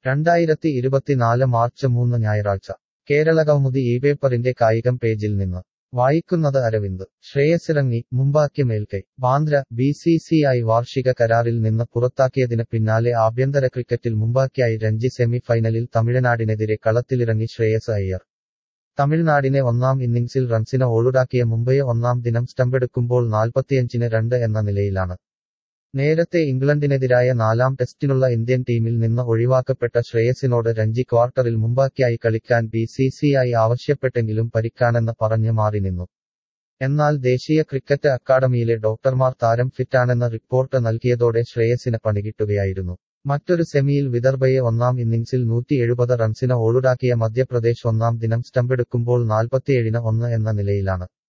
2024 March 3 ഞായറാഴ്ച കേരളകൗമുദി ഇപേപ്പറിന്റെ കായികം പേജിൽ നിന്ന് വായിക്കുന്നത് അരവിന്ദ് ശ്രേയസിറങ്ങി മുംബൈക്ക് മേൽക്കൈ ബാന്ദ്ര BCCI വാർഷിക കരാറിൽ നിന്ന് പുറത്താക്കിയതിന് പിന്നാലെ ആഭ്യന്തര ക്രിക്കറ്റിൽ മുംബൈക്കായി രഞ്ജി സെമി ഫൈനലിൽ തമിഴ്നാടിനെതിരെ കളത്തിലിറങ്ങി ശ്രേയസ് അയ്യർ തമിഴ്നാടിനെ ഒന്നാം ഇന്നിംഗ്സിൽ റൺസിന് ഓളുടാക്കിയ മുംബൈ ഒന്നാം ദിനം സ്റ്റമ്പെടുക്കുമ്പോൾ 45-ന് 2 എന്ന നിലയിലാണ് നേരത്തെ ഇംഗ്ലണ്ടിനെതിരായ 4ാം ടെസ്റ്റിനുള്ള ഇന്ത്യൻ ടീമിൽ നിന്ന് ഒഴിവാക്കപ്പെട്ട ശ്രേയസിനോട് രഞ്ജി ക്വാർട്ടറിൽ മുംബൈക്കായി കളിക്കാൻ BCCI ആവശ്യപ്പെട്ടെങ്കിലും പരിക്കാണെന്ന് പറഞ്ഞ് മാറി നിന്നു. എന്നാൽ ദേശീയ ക്രിക്കറ്റ് അക്കാഡമിയിലെ ഡോക്ടർമാർ താരം ഫിറ്റാണെന്ന റിപ്പോർട്ട് നൽകിയതോടെ ശ്രേയസിന് പണികിട്ടുകയായിരുന്നു. മറ്റൊരു സെമിയിൽ വിദർഭയെ ഒന്നാം ഇന്നിംഗ്സിൽ 170 റൺസിന് ഓളുടാക്കിയ മധ്യപ്രദേശ് ഒന്നാം ദിനം സ്റ്റമ്പെടുക്കുമ്പോൾ 47-ന് 1 എന്ന നിലയിലാണ്.